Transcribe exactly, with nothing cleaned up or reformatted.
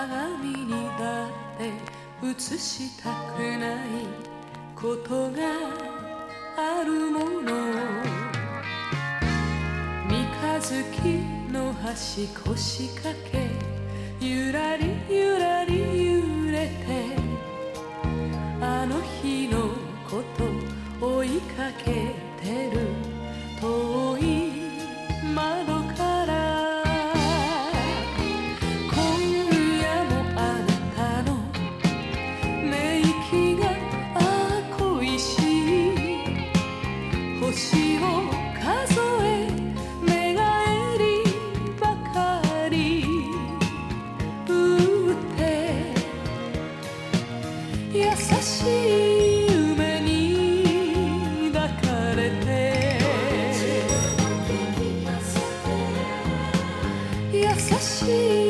鏡にだって映したくないことがあるもの。三日月の端腰掛けゆらりゆらり揺れてあの日のこと追いかけてる遠い窓から今夜もあなたの寝息が恋しい星を数え寝返りばかり打って優しい夢に抱かれて優しい